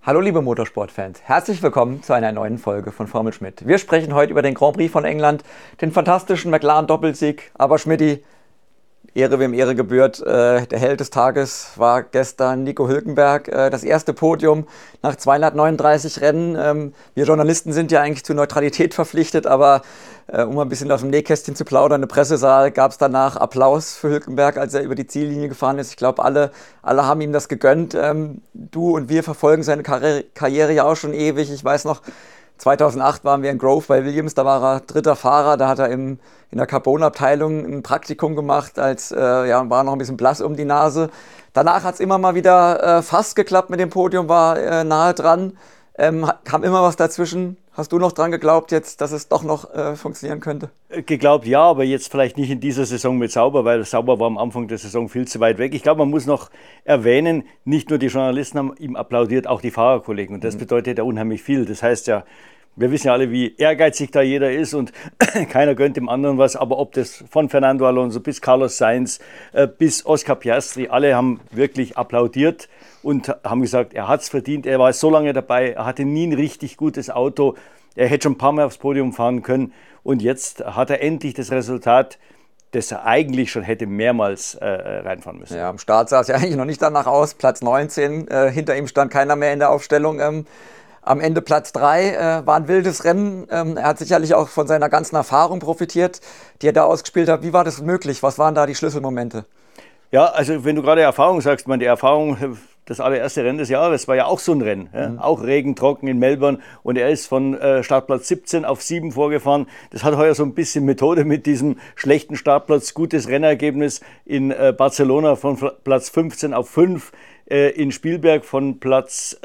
Hallo liebe Motorsportfans, herzlich willkommen zu einer neuen Folge von Formel Schmidt. Wir sprechen heute über den Grand Prix von England, den fantastischen McLaren-Doppelsieg. Aber Schmidti, Ehre wem Ehre gebührt, der Held des Tages war gestern Nico Hülkenberg. Das erste Podium nach 239 Rennen. Wir Journalisten sind ja eigentlich zur Neutralität verpflichtet, aber um ein bisschen aus dem Nähkästchen zu plaudern, im Pressesaal gab es danach Applaus für Hülkenberg, als er über die Ziellinie gefahren ist. Ich glaube, alle haben ihm das gegönnt. Du und wir verfolgen seine Karriere ja auch schon ewig. Ich weiß noch, 2008 waren wir in Grove bei Williams, da war er dritter Fahrer, da hat er in der Carbon-Abteilung ein Praktikum gemacht, war noch ein bisschen blass um die Nase. Danach hat es immer mal wieder fast geklappt mit dem Podium, war nahe dran, kam immer was dazwischen. Hast du noch dran geglaubt jetzt, dass es doch noch funktionieren könnte? Geglaubt ja, aber jetzt vielleicht nicht in dieser Saison mit Sauber, weil Sauber war am Anfang der Saison viel zu weit weg. Ich glaube, man muss noch erwähnen, nicht nur die Journalisten haben ihm applaudiert, auch die Fahrerkollegen. Und das bedeutet ja unheimlich viel. Das heißt ja, wir wissen ja alle, wie ehrgeizig da jeder ist und keiner gönnt dem anderen was. Aber ob das von Fernando Alonso bis Carlos Sainz bis Oscar Piastri, alle haben wirklich applaudiert und haben gesagt, er hat es verdient, er war so lange dabei, er hatte nie ein richtig gutes Auto, er hätte schon ein paar Mal aufs Podium fahren können und jetzt hat er endlich das Resultat, das er eigentlich schon hätte mehrmals reinfahren müssen. Ja, am Start sah es ja eigentlich noch nicht danach aus, Platz 19, hinter ihm stand keiner mehr in der Aufstellung. Am Ende Platz 3, war ein wildes Rennen. Er hat sicherlich auch von seiner ganzen Erfahrung profitiert, die er da ausgespielt hat. Wie war das möglich? Was waren da die Schlüsselmomente? Ja, also wenn du gerade Erfahrung sagst, die Erfahrung, das allererste Rennen des Jahres war ja auch so ein Rennen. Ja? Auch regentrocken in Melbourne und er ist von Startplatz 17 auf 7 vorgefahren. Das hat heuer so ein bisschen Methode mit diesem schlechten Startplatz, gutes Rennergebnis in Barcelona von Platz 15 auf 5. In Spielberg von Platz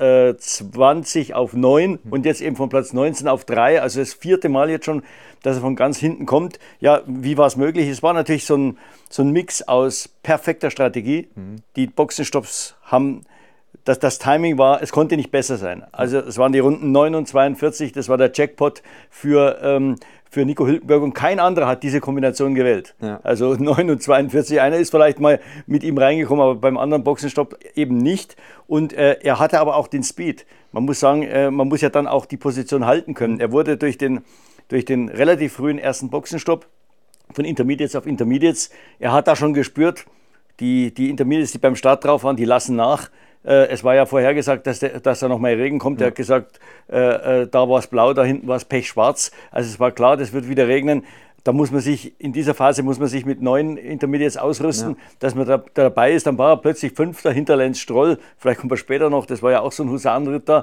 20 auf 9 und jetzt eben von Platz 19 auf 3, also das 4. Mal jetzt schon, dass er von ganz hinten kommt. Ja, wie war es möglich? Es war natürlich so ein Mix aus perfekter Strategie. Die Boxenstopps haben, das Timing war, es konnte nicht besser sein. Also es waren die Runden 9 und 42, das war der Jackpot für Nico Hülkenberg und kein anderer hat diese Kombination gewählt. Ja. Also 9 und 42, einer ist vielleicht mal mit ihm reingekommen, aber beim anderen Boxenstopp eben nicht. Und er hatte aber auch den Speed. Man muss sagen, man muss ja dann auch die Position halten können. Er wurde durch den relativ frühen ersten Boxenstopp von Intermediates auf Intermediates, er hat da schon gespürt, die Intermediates, die beim Start drauf waren, die lassen nach. Es war ja vorhergesagt, dass da noch mal Regen kommt. Er hat gesagt, da war es blau, da hinten war es pechschwarz. Also es war klar, das wird wieder regnen. In dieser Phase muss man sich mit 9 Intermediates ausrüsten, dass man da dabei ist. Dann war er plötzlich 5. hinter Lance Stroll. Vielleicht kommt er später noch, das war ja auch so ein Husarenritter.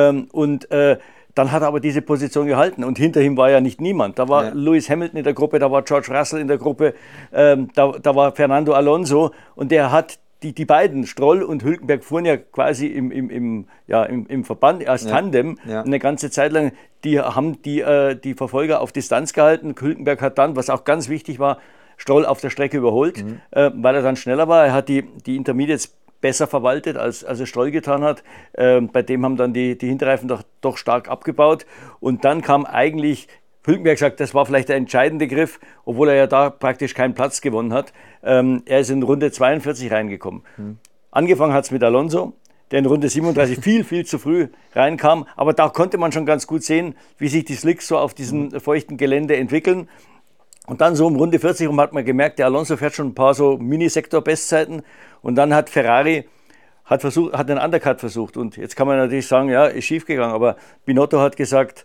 Ja. Dann hat er aber diese Position gehalten und hinter ihm war ja nicht niemand. Da war Lewis Hamilton in der Gruppe, da war George Russell in der Gruppe, da war Fernando Alonso und der hat die beiden, Stroll und Hülkenberg, fuhren ja quasi im Verband als Tandem eine ganze Zeit lang. Die haben die Verfolger auf Distanz gehalten. Hülkenberg hat dann, was auch ganz wichtig war, Stroll auf der Strecke überholt, weil er dann schneller war. Er hat die Intermediates besser verwaltet, als er Stroll getan hat. Bei dem haben dann die Hinterreifen doch stark abgebaut. Und dann kam eigentlich, Hülkenberg sagt, das war vielleicht der entscheidende Griff, obwohl er ja da praktisch keinen Platz gewonnen hat. Er ist in Runde 42 reingekommen. Angefangen hat es mit Alonso, der in Runde 37 viel zu früh reinkam. Aber da konnte man schon ganz gut sehen, wie sich die Slicks so auf diesem feuchten Gelände entwickeln. Und dann so um Runde 40 rum hat man gemerkt, der Alonso fährt schon ein paar so Mini-Sektor-Bestzeiten. Und dann hat Ferrari hat einen Undercut versucht. Und jetzt kann man natürlich sagen, ja, ist schief gegangen. Aber Binotto hat gesagt,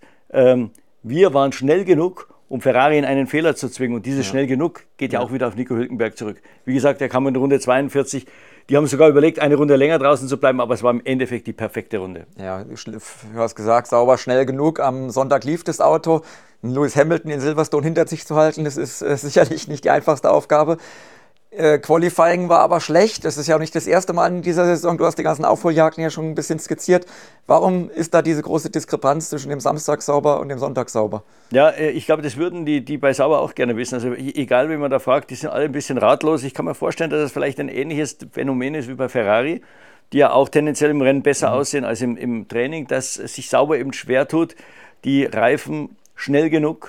wir waren schnell genug, um Ferrari in einen Fehler zu zwingen. Und dieses schnell genug geht ja auch wieder auf Nico Hülkenberg zurück. Wie gesagt, er kam in Runde 42. Die haben sogar überlegt, eine Runde länger draußen zu bleiben, aber es war im Endeffekt die perfekte Runde. Ja, du hast gesagt, sauber, schnell genug. Am Sonntag lief das Auto. Lewis Hamilton in Silverstone hinter sich zu halten, das ist sicherlich nicht die einfachste Aufgabe. Qualifying war aber schlecht. Das ist ja auch nicht das erste Mal in dieser Saison. Du hast die ganzen Aufholjagden ja schon ein bisschen skizziert. Warum ist da diese große Diskrepanz zwischen dem Samstag sauber und dem Sonntag sauber? Ja, ich glaube, das würden die bei Sauber auch gerne wissen. Also egal, wie man da fragt, die sind alle ein bisschen ratlos. Ich kann mir vorstellen, dass es vielleicht ein ähnliches Phänomen ist wie bei Ferrari, die ja auch tendenziell im Rennen besser aussehen als im Training, dass es sich Sauber eben schwer tut, die Reifen schnell genug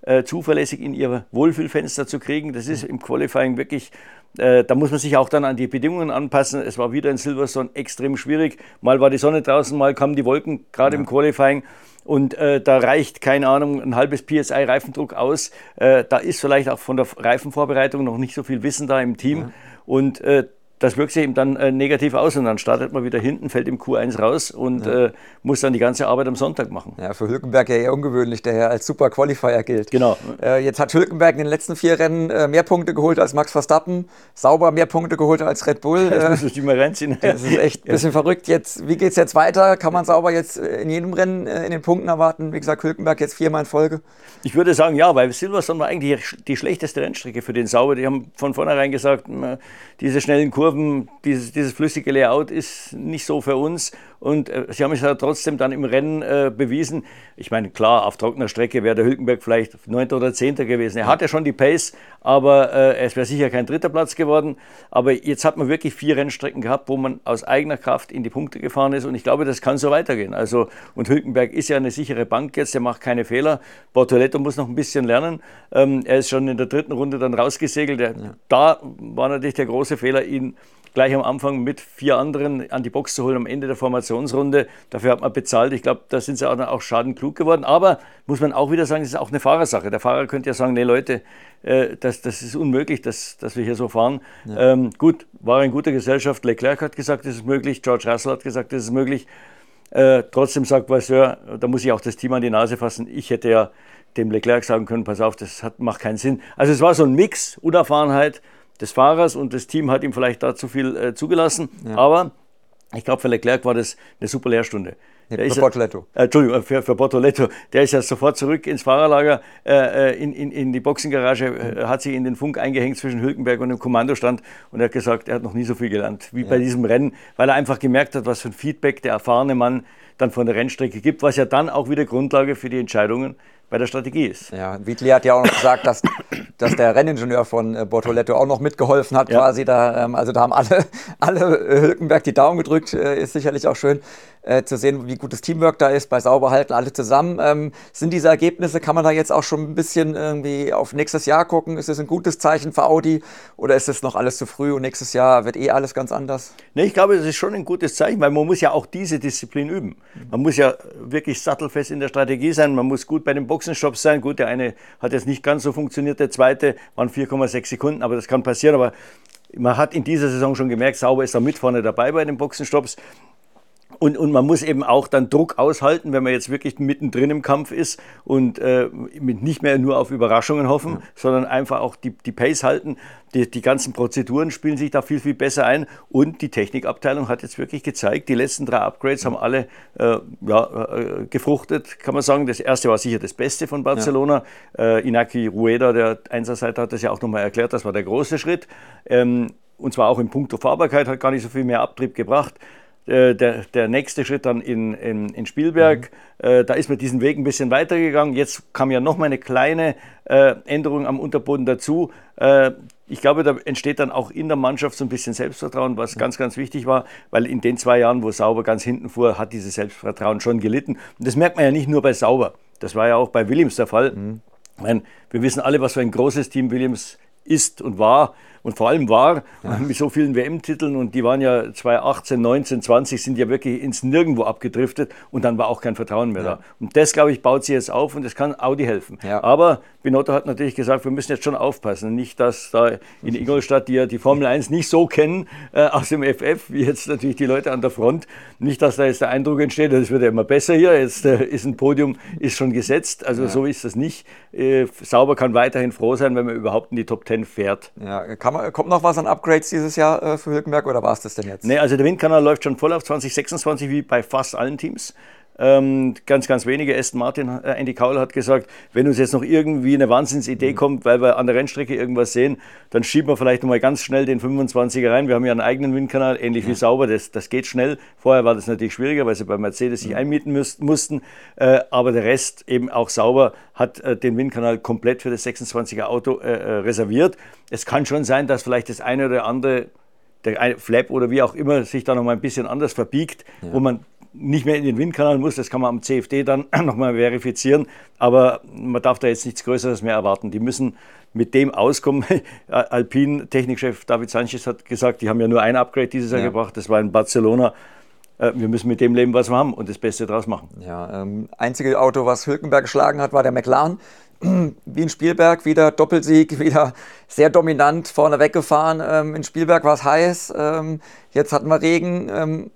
zuverlässig in ihr Wohlfühlfenster zu kriegen. Das ist im Qualifying wirklich, da muss man sich auch dann an die Bedingungen anpassen. Es war wieder in Silverstone extrem schwierig. Mal war die Sonne draußen, mal kamen die Wolken, gerade im Qualifying. Und da reicht, keine Ahnung, ein halbes PSI Reifendruck aus. Da ist vielleicht auch von der Reifenvorbereitung noch nicht so viel Wissen da im Team. Ja. Und das wirkt sich eben dann negativ aus und dann startet man wieder hinten, fällt im Q1 raus und muss dann die ganze Arbeit am Sonntag machen. Ja, für Hülkenberg ja eher ungewöhnlich, der ja als super Qualifier gilt. Genau. Jetzt hat Hülkenberg in den letzten 4 Rennen mehr Punkte geholt als Max Verstappen, Sauber mehr Punkte geholt als Red Bull. Das muss ich mal reinziehen. Das ist echt ein bisschen verrückt. Jetzt, wie geht es jetzt weiter? Kann man Sauber jetzt in jedem Rennen in den Punkten erwarten? Wie gesagt, Hülkenberg jetzt 4-mal in Folge. Ich würde sagen, ja, weil Silverstone war eigentlich die schlechteste Rennstrecke für den Sauber. Die haben von vornherein gesagt, diese schnellen Kurven, dieses flüssige Layout ist nicht so für uns. Und sie haben es ja trotzdem dann im Rennen bewiesen. Ich meine, klar, auf trockener Strecke wäre der Hülkenberg vielleicht 9. oder 10. gewesen. Er hatte schon die Pace, aber es wäre sicher kein 3. Platz geworden. Aber jetzt hat man wirklich 4 Rennstrecken gehabt, wo man aus eigener Kraft in die Punkte gefahren ist. Und ich glaube, das kann so weitergehen. Also, und Hülkenberg ist ja eine sichere Bank jetzt, der macht keine Fehler. Bortoletto muss noch ein bisschen lernen. Er ist schon in der 3. Runde dann rausgesegelt. Da war natürlich der große Fehler, ihn gleich am Anfang mit 4 anderen an die Box zu holen am Ende der Formationsrunde. Dafür hat man bezahlt. Ich glaube, da sind sie auch schadenklug geworden. Aber muss man auch wieder sagen, es ist auch eine Fahrersache. Der Fahrer könnte ja sagen, nee Leute, das ist unmöglich, dass wir hier so fahren. Ja. Gut, war in guter Gesellschaft. Leclerc hat gesagt, das ist möglich. George Russell hat gesagt, das ist möglich. Trotzdem sagt Vasseur, da muss ich auch das Team an die Nase fassen. Ich hätte ja dem Leclerc sagen können, pass auf, macht keinen Sinn. Also es war so ein Mix, Unerfahrenheit des Fahrers und das Team hat ihm vielleicht da zu viel zugelassen. Ja. Aber ich glaube, für Leclerc war das eine super Lehrstunde. Für Bortoletto. Entschuldigung, für Bortoletto. Der ist ja sofort zurück ins Fahrerlager, in die Boxengarage, hat sich in den Funk eingehängt zwischen Hülkenberg und dem Kommandostand und er hat gesagt, er hat noch nie so viel gelernt wie bei diesem Rennen, weil er einfach gemerkt hat, was für ein Feedback der erfahrene Mann dann von der Rennstrecke gibt, was ja dann auch wieder Grundlage für die Entscheidungen bei der Strategie ist. Ja, Vitali hat ja auch noch gesagt, dass der Renningenieur von Bortoletto auch noch mitgeholfen hat, quasi. Also da haben alle Hülkenberg die Daumen gedrückt. Ist sicherlich auch schön zu sehen, wie gut das Teamwork da ist. Bei Sauber halten alle zusammen. Sind diese Ergebnisse, kann man da jetzt auch schon ein bisschen irgendwie auf nächstes Jahr gucken? Ist es ein gutes Zeichen für Audi oder ist es noch alles zu früh und nächstes Jahr wird alles ganz anders? Nee, ich glaube, es ist schon ein gutes Zeichen, weil man muss ja auch diese Disziplin üben. Man muss ja wirklich sattelfest in der Strategie sein, man muss gut bei den Boxenstopps sein. Gut, der eine hat jetzt nicht ganz so funktioniert, der zweite waren 4,6 Sekunden, aber das kann passieren. Aber man hat in dieser Saison schon gemerkt, Sauber ist da mit vorne dabei bei den Boxenstopps. Und man muss eben auch dann Druck aushalten, wenn man jetzt wirklich mittendrin im Kampf ist und nicht mehr nur auf Überraschungen hoffen, sondern einfach auch die Pace halten. Die ganzen Prozeduren spielen sich da viel, viel besser ein. Und die Technikabteilung hat jetzt wirklich gezeigt, die letzten 3 Upgrades haben alle gefruchtet, kann man sagen. Das erste war sicher das Beste von Barcelona. Iñaki Rueda, der Einserseiter, hat das ja auch nochmal erklärt, das war der große Schritt. Und zwar auch in puncto Fahrbarkeit, hat gar nicht so viel mehr Abtrieb gebracht. Der nächste Schritt dann in Spielberg, da ist man diesen Weg ein bisschen weitergegangen. Jetzt kam ja nochmal eine kleine Änderung am Unterboden dazu. Ich glaube, da entsteht dann auch in der Mannschaft so ein bisschen Selbstvertrauen, was ganz, ganz wichtig war, weil in den 2 Jahren, wo Sauber ganz hinten fuhr, hat dieses Selbstvertrauen schon gelitten. Und das merkt man ja nicht nur bei Sauber, das war ja auch bei Williams der Fall. Ich meine, wir wissen alle, was für ein großes Team Williams ist und war und vor allem war, mit so vielen WM-Titeln und die waren ja 2018, 19, 20 sind ja wirklich ins Nirgendwo abgedriftet und dann war auch kein Vertrauen mehr da. Und das, glaube ich, baut sie jetzt auf und das kann Audi helfen. Ja. Aber Binotto hat natürlich gesagt, wir müssen jetzt schon aufpassen. Nicht, dass da in Ingolstadt, die ja die Formel 1 nicht so kennen aus dem FF, wie jetzt natürlich die Leute an der Front, nicht, dass da jetzt der Eindruck entsteht, das wird ja immer besser hier, jetzt ist ein Podium, ist schon gesetzt, also so ist das nicht. Sauber kann weiterhin froh sein, wenn man überhaupt in die Top 10 fährt. Ja, kommt noch was an Upgrades dieses Jahr für Hülkenberg oder war es das denn jetzt? Nee, also der Windkanal läuft schon voll auf 2026 wie bei fast allen Teams. Ganz, ganz wenige. Aston Martin, Andy Cowell hat gesagt, wenn uns jetzt noch irgendwie eine Wahnsinnsidee kommt, weil wir an der Rennstrecke irgendwas sehen, dann schieben wir vielleicht noch mal ganz schnell den 25er rein. Wir haben ja einen eigenen Windkanal, ähnlich wie Sauber, das geht schnell. Vorher war das natürlich schwieriger, weil sie bei Mercedes sich einmieten mussten. Aber der Rest, eben auch Sauber, hat den Windkanal komplett für das 26er Auto reserviert. Es kann schon sein, dass vielleicht das eine oder andere, der Flap oder wie auch immer, sich da noch mal ein bisschen anders verbiegt, wo man nicht mehr in den Windkanal muss. Das kann man am CFD dann nochmal verifizieren. Aber man darf da jetzt nichts Größeres mehr erwarten. Die müssen mit dem auskommen. Alpine-Technikchef David Sanchez hat gesagt, die haben ja nur ein Upgrade dieses Jahr gebracht. Das war in Barcelona. Wir müssen mit dem leben, was wir haben und das Beste draus machen. Ja, einzige Auto, was Hülkenberg geschlagen hat, war der McLaren. Wie in Spielberg, wieder Doppelsieg, wieder sehr dominant vorne weggefahren. In Spielberg war es heiß, jetzt hatten wir Regen.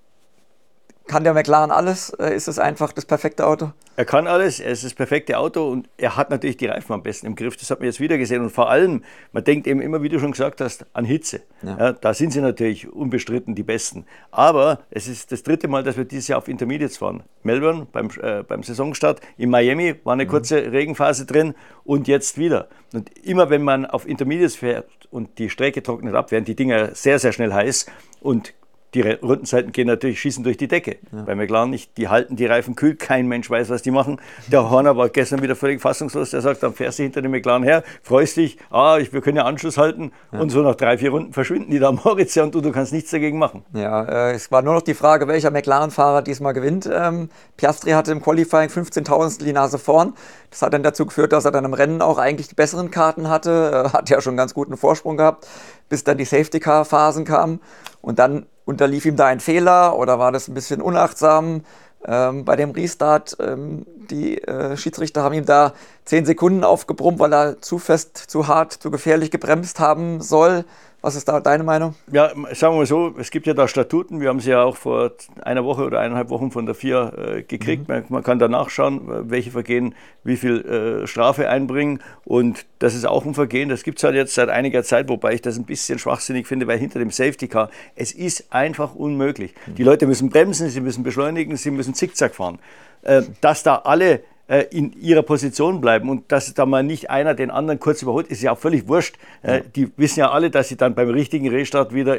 Kann der McLaren alles? Ist es einfach das perfekte Auto? Er kann alles, er ist das perfekte Auto und er hat natürlich die Reifen am besten im Griff. Das hat man jetzt wieder gesehen und vor allem, man denkt eben immer, wie du schon gesagt hast, an Hitze. Ja, da sind sie natürlich unbestritten die Besten. Aber es ist das 3. Mal, dass wir dieses Jahr auf Intermediates fahren. Melbourne beim Saisonstart, in Miami war eine kurze Regenphase drin und jetzt wieder. Und immer wenn man auf Intermediates fährt und die Strecke trocknet ab, werden die Dinger sehr, sehr schnell heiß und die Rundenzeiten gehen natürlich, schießen durch die Decke. Ja. Bei McLaren nicht, die halten die Reifen kühl, kein Mensch weiß, was die machen. Der Horner war gestern wieder völlig fassungslos, der sagt, dann fährst du hinter dem McLaren her, freust dich, wir können ja Anschluss halten und so nach 3-4 Runden verschwinden die da am Horizont und du kannst nichts dagegen machen. Ja, es war nur noch die Frage, welcher McLaren-Fahrer diesmal gewinnt. Piastri hatte im Qualifying 15.000 die Nase vorn. Das hat dann dazu geführt, dass er dann im Rennen auch eigentlich die besseren Karten hatte. Hat ja schon einen ganz guten Vorsprung gehabt, bis dann die Safety-Car-Phasen kamen. Und dann unterlief ihm da ein Fehler oder war das ein bisschen unachtsam? Bei dem Restart, die Schiedsrichter haben ihm da 10 Sekunden aufgebrummt, weil er zu fest, zu hart, zu gefährlich gebremst haben soll. Was ist da deine Meinung? Ja, sagen wir mal so, es gibt ja da Statuten, wir haben sie ja auch vor einer Woche oder 1,5 Wochen von der FIA gekriegt. Man kann da nachschauen, welche Vergehen wie viel Strafe einbringen und das ist auch ein Vergehen, das gibt es halt jetzt seit einiger Zeit, wobei ich das ein bisschen schwachsinnig finde, weil hinter dem Safety Car, es ist einfach unmöglich. Die Leute müssen bremsen, sie müssen beschleunigen, sie müssen Zickzack fahren. Dass da alle in ihrer Position bleiben und dass da mal nicht einer den anderen kurz überholt, ist ja auch völlig wurscht. Die wissen ja alle, dass sie dann beim richtigen Restart wieder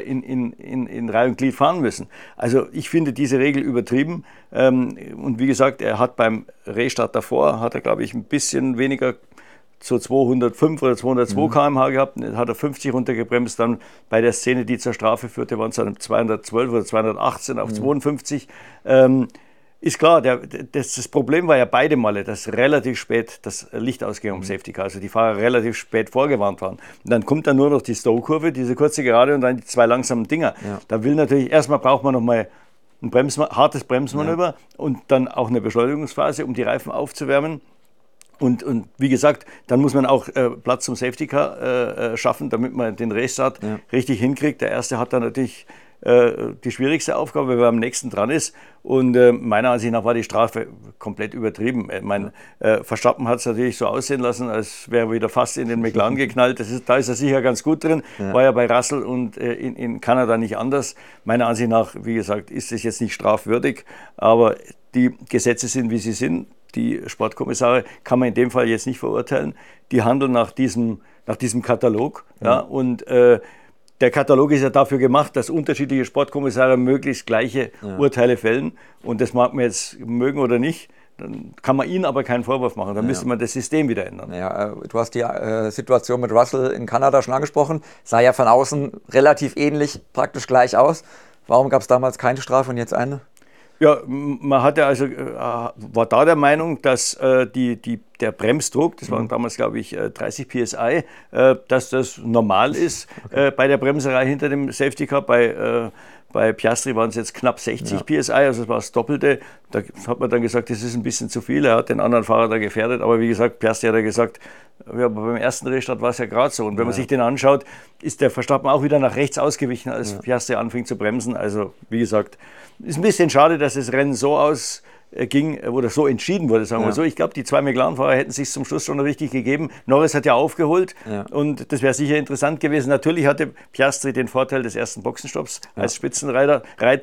in Reihe und Glied fahren müssen. Also ich finde diese Regel übertrieben und wie gesagt, er hat beim Restart davor, hat er glaube ich ein bisschen weniger, so 205 oder 202 km/h gehabt, hat er 50 runtergebremst, dann bei der Szene, die zur Strafe führte, waren es dann 212 oder 218 auf 52. Ist klar, das Problem war ja beide Male, dass relativ spät das Licht ausging am Safety Car, also die Fahrer relativ spät vorgewarnt waren. Und dann kommt dann nur noch die Stowe-Kurve, diese kurze Gerade und dann die 2 langsamen Dinger. Ja. Da will natürlich, erstmal braucht man nochmal ein hartes Bremsmanöver und dann auch eine Beschleunigungsphase, um die Reifen aufzuwärmen. Und wie gesagt, dann muss man auch Platz zum Safety Car schaffen, damit man den Restart richtig hinkriegt. Der erste hat dann natürlich die schwierigste Aufgabe, weil er am nächsten dran ist. Und meiner Ansicht nach war die Strafe komplett übertrieben. Verstappen hat es natürlich so aussehen lassen, als wäre er wieder fast in den McLaren geknallt. Da ist er sicher ganz gut drin. Ja. War ja bei Russell und in Kanada nicht anders. Meiner Ansicht nach, wie gesagt, ist es jetzt nicht strafwürdig. Aber die Gesetze sind, wie sie sind. Die Sportkommissare kann man in dem Fall jetzt nicht verurteilen. Die handeln nach diesem Katalog. Ja, und der Katalog ist ja dafür gemacht, dass unterschiedliche Sportkommissare möglichst gleiche Urteile fällen. Und das mag man jetzt mögen oder nicht. Dann kann man ihnen aber keinen Vorwurf machen. Dann müsste man das System wieder ändern. Ja, du hast die Situation mit Russell in Kanada schon angesprochen. Sah ja von außen relativ ähnlich, praktisch gleich aus. Warum gab es damals keine Strafe und jetzt eine? Ja, man hatte also, war da der Meinung, dass der Bremsdruck, das waren damals glaube ich 30 PSI, dass das normal ist bei der Bremserei hinter dem Safety Car. Bei Piastri waren es jetzt knapp 60 PSI, also das war das Doppelte. Da hat man dann gesagt, das ist ein bisschen zu viel. Er hat den anderen Fahrer da gefährdet. Aber wie gesagt, Piastri hat ja gesagt, ja, beim ersten Restart war es ja gerade so. Und wenn man sich den anschaut, ist der Verstappen auch wieder nach rechts ausgewichen, als Piastri anfing zu bremsen. Also wie gesagt, ist ein bisschen schade, dass das Rennen so ausging oder so entschieden wurde, sagen wir so. Ich glaube, die 2 McLaren-Fahrer hätten sich zum Schluss schon richtig gegeben. Norris hat ja aufgeholt und das wäre sicher interessant gewesen. Natürlich hatte Piastri den Vorteil des ersten Boxenstopps als Spitzenreiter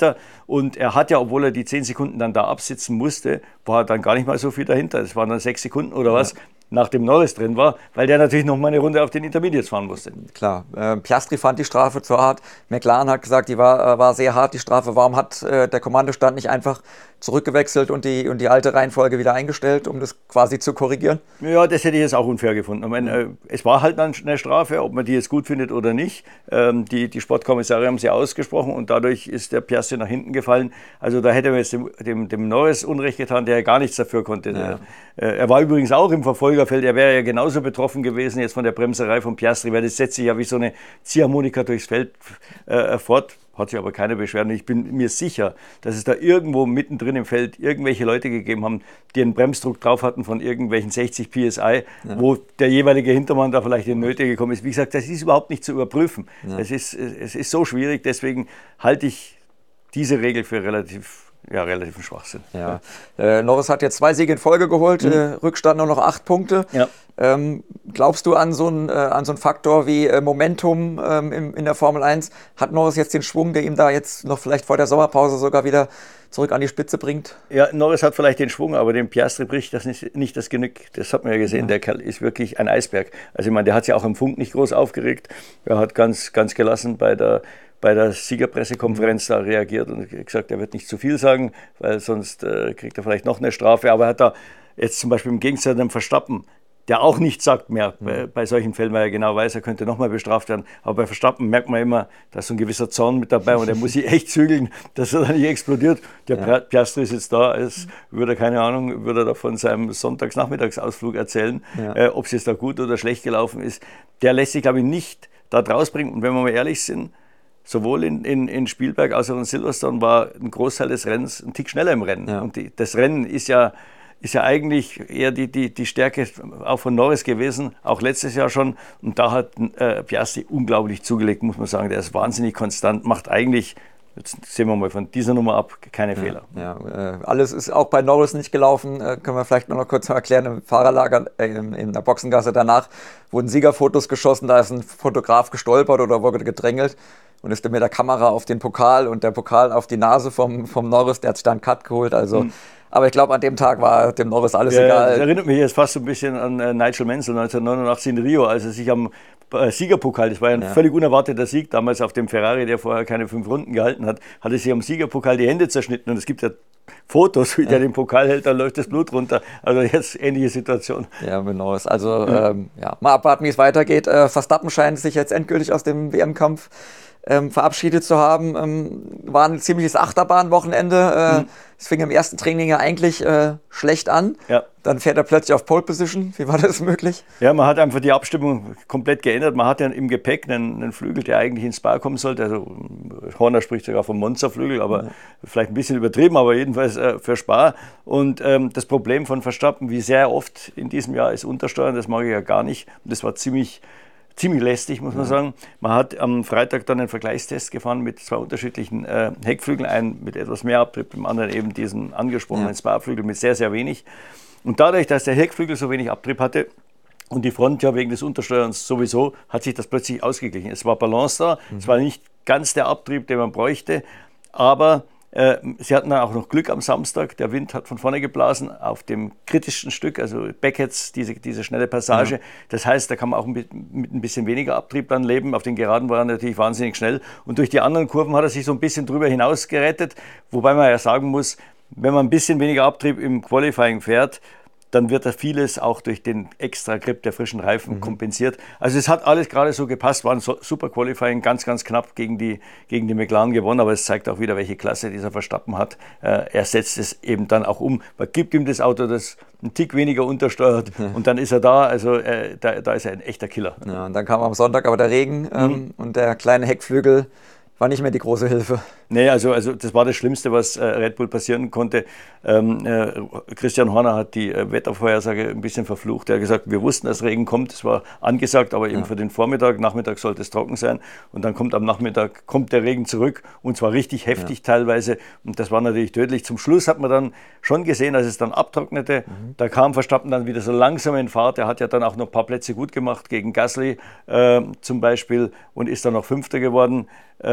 und er hat ja, obwohl er die 10 Sekunden dann da absitzen musste, war dann gar nicht mal so viel dahinter. Das waren dann 6 Sekunden oder was, nachdem Norris drin war, weil der natürlich noch mal eine Runde auf den Intermediates fahren musste. Klar, Piastri fand die Strafe zu hart. McLaren hat gesagt, die war sehr hart, die Strafe. Warum hat der Kommandostand nicht einfach zurückgewechselt und die alte Reihenfolge wieder eingestellt, um das quasi zu korrigieren? Ja, das hätte ich jetzt auch unfair gefunden. Ich meine, es war halt dann eine Strafe, ob man die jetzt gut findet oder nicht. Die Sportkommissare haben sie ausgesprochen und dadurch ist der Piastri nach hinten gefallen. Also da hätte man jetzt dem Norris Unrecht getan, der ja gar nichts dafür konnte. Ja. Er war übrigens auch im Verfolgerfeld, er wäre ja genauso betroffen gewesen jetzt von der Bremserei von Piastri, weil das setzt sich ja wie so eine Ziehharmonika durchs Feld fort. Hat sich aber keiner beschwert. Und ich bin mir sicher, dass es da irgendwo mittendrin im Feld irgendwelche Leute gegeben haben, die einen Bremsdruck drauf hatten von irgendwelchen 60 PSI, wo der jeweilige Hintermann da vielleicht in Nöte gekommen ist. Wie gesagt, das ist überhaupt nicht zu überprüfen. Ja. Es ist so schwierig, deswegen halte ich diese Regel für relativ Schwachsinn. Ja. Norris hat jetzt 2 Siege in Folge geholt, Rückstand nur noch 8 Punkte. Ja. Glaubst du an so einen Faktor wie Momentum in der Formel 1? Hat Norris jetzt den Schwung, der ihm da jetzt noch vielleicht vor der Sommerpause sogar wieder zurück an die Spitze bringt? Ja, Norris hat vielleicht den Schwung, aber dem Piastri bricht das nicht das Genick. Das hat man ja gesehen, Der Kerl ist wirklich ein Eisberg. Also ich meine, der hat sich auch im Funk nicht groß aufgeregt. Er hat ganz gelassen bei der Siegerpressekonferenz da reagiert und gesagt, er wird nicht zu viel sagen, weil sonst kriegt er vielleicht noch eine Strafe. Aber er hat da jetzt zum Beispiel im Gegensatz zu dem Verstappen, der auch nichts sagt mehr bei solchen Fällen, weil er genau weiß, er könnte nochmal bestraft werden. Aber bei Verstappen merkt man immer, da ist so ein gewisser Zorn mit dabei und er muss sich echt zügeln, dass er da nicht explodiert. Der Piastri ist jetzt da, als würde er da von seinem Sonntagsnachmittagsausflug erzählen, ob es jetzt da gut oder schlecht gelaufen ist. Der lässt sich, glaube ich, nicht da draus bringen. Und wenn wir mal ehrlich sind, sowohl in Spielberg als auch in Silverstone war ein Großteil des Rennens ein Tick schneller im Rennen. Ja. Und das Rennen ist ja eigentlich eher die Stärke auch von Norris gewesen, auch letztes Jahr schon. Und da hat Piastri unglaublich zugelegt, muss man sagen. Der ist wahnsinnig konstant, macht eigentlich, jetzt sehen wir mal von dieser Nummer ab, keine Fehler. Ja, alles ist auch bei Norris nicht gelaufen. Können wir vielleicht noch kurz erklären. Im Fahrerlager in der Boxengasse danach wurden Siegerfotos geschossen. Da ist ein Fotograf gestolpert oder wurde gedrängelt und ist dann mit der Kamera auf den Pokal und der Pokal auf die Nase vom Norris. Der hat sich da einen Cut geholt. Also, aber ich glaube, an dem Tag war dem Norris alles egal. Das erinnert mich jetzt fast so ein bisschen an Nigel Mansell 1989 in Rio, als er sich am Siegerpokal, das war ja ein völlig unerwarteter Sieg, damals auf dem Ferrari, der vorher keine 5 Runden gehalten hat, hat er sich am Siegerpokal die Hände zerschnitten und es gibt ja Fotos, wie der den Pokal hält, da läuft das Blut runter. Also jetzt ähnliche Situation. Ja, mit Norris. Also mal abwarten, wie es weitergeht. Verstappen scheint sich jetzt endgültig aus dem WM-Kampf verabschiedet zu haben. War ein ziemliches Achterbahnwochenende. Es fing im ersten Training ja eigentlich schlecht an. Ja. Dann fährt er plötzlich auf Pole Position. Wie war das möglich? Ja, man hat einfach die Abstimmung komplett geändert. Man hat ja im Gepäck einen Flügel, der eigentlich ins Spa kommen sollte. Also Horner spricht sogar vom Monsterflügel, aber vielleicht ein bisschen übertrieben, aber jedenfalls für Spa. Und das Problem von Verstappen, wie sehr oft in diesem Jahr, ist Untersteuern. Das mag ich ja gar nicht. Und das war ziemlich lästig, muss man sagen. Man hat am Freitag dann einen Vergleichstest gefahren mit 2 unterschiedlichen Heckflügeln, einen mit etwas mehr Abtrieb, im anderen eben diesen angesprochenen Spa-Flügel mit sehr, sehr wenig. Und dadurch, dass der Heckflügel so wenig Abtrieb hatte und die Front ja wegen des Untersteuerns sowieso, hat sich das plötzlich ausgeglichen. Es war Balance da, es war nicht ganz der Abtrieb, den man bräuchte, aber sie hatten dann auch noch Glück am Samstag. Der Wind hat von vorne geblasen auf dem kritischen Stück, also Becketts, diese schnelle Passage. Ja. Das heißt, da kann man auch mit ein bisschen weniger Abtrieb dann leben. Auf den Geraden war er natürlich wahnsinnig schnell. Und durch die anderen Kurven hat er sich so ein bisschen drüber hinaus gerettet. Wobei man ja sagen muss, wenn man ein bisschen weniger Abtrieb im Qualifying fährt, dann wird da vieles auch durch den extra Grip der frischen Reifen kompensiert. Also es hat alles gerade so gepasst, war ein super Qualifying, ganz knapp gegen die McLaren gewonnen, aber es zeigt auch wieder, welche Klasse dieser Verstappen hat. Er setzt es eben dann auch um. Man gibt ihm das Auto, das einen Tick weniger untersteuert und dann ist er da, also da ist er ein echter Killer. Ja, und dann kam am Sonntag aber der Regen und der kleine Heckflügel war nicht mehr die große Hilfe. Nee, also das war das Schlimmste, was Red Bull passieren konnte. Christian Horner hat die Wettervorhersage ein bisschen verflucht. Er hat gesagt, wir wussten, dass Regen kommt. Es war angesagt, aber eben für den Vormittag. Nachmittag sollte es trocken sein. Und dann kommt am Nachmittag der Regen zurück. Und zwar richtig heftig teilweise. Und das war natürlich tödlich. Zum Schluss hat man dann schon gesehen, als es dann abtrocknete. Da kam Verstappen dann wieder so langsam in Fahrt. Er hat ja dann auch noch ein paar Plätze gut gemacht gegen Gasly zum Beispiel und ist dann noch Fünfter geworden.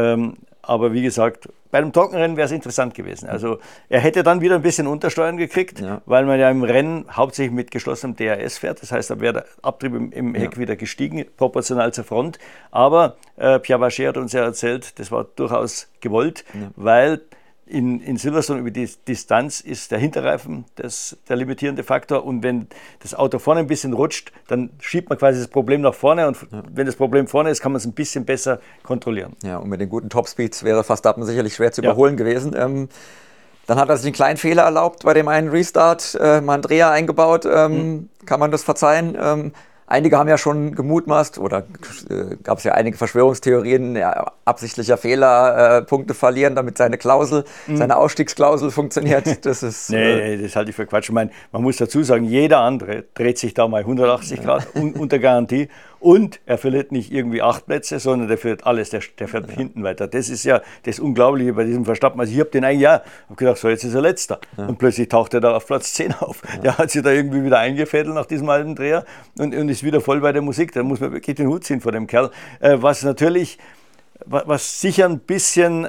Aber wie gesagt, bei einem Trockenrennen wäre es interessant gewesen. Also er hätte dann wieder ein bisschen Untersteuern gekriegt, weil man ja im Rennen hauptsächlich mit geschlossenem DRS fährt. Das heißt, da wäre der Abtrieb im Heck wieder gestiegen, proportional zur Front. Aber Pierre Vacher hat uns ja erzählt, das war durchaus gewollt, weil in Silverstone über die Distanz ist der Hinterreifen der limitierende Faktor. Und wenn das Auto vorne ein bisschen rutscht, dann schiebt man quasi das Problem nach vorne. Und wenn das Problem vorne ist, kann man es ein bisschen besser kontrollieren. Ja, und mit den guten Topspeeds wäre Verstappen sicherlich schwer zu überholen gewesen. Dann hat er sich einen kleinen Fehler erlaubt bei dem einen Restart, mal einen Dreher eingebaut. Kann man das verzeihen? Einige haben ja schon gemutmaßt, oder gab es ja einige Verschwörungstheorien, absichtlicher Fehler, Punkte verlieren, damit seine Klausel, seine Ausstiegsklausel funktioniert. Das ist, nee, das halte ich für Quatsch. Ich meine, man muss dazu sagen, jeder andere dreht sich da mal 180 Grad unter Garantie. Und er verliert nicht irgendwie 8 Plätze, sondern der verliert alles, der fährt hinten weiter. Das ist ja das Unglaubliche bei diesem Verstappen. Also ich habe den eigentlich, habe gedacht, so jetzt ist er Letzter. Und plötzlich taucht er da auf Platz 10 auf. Der hat sich da irgendwie wieder eingefädelt nach diesem alten Dreher und ist wieder voll bei der Musik. Da muss man wirklich den Hut ziehen vor dem Kerl. Was sicher ein bisschen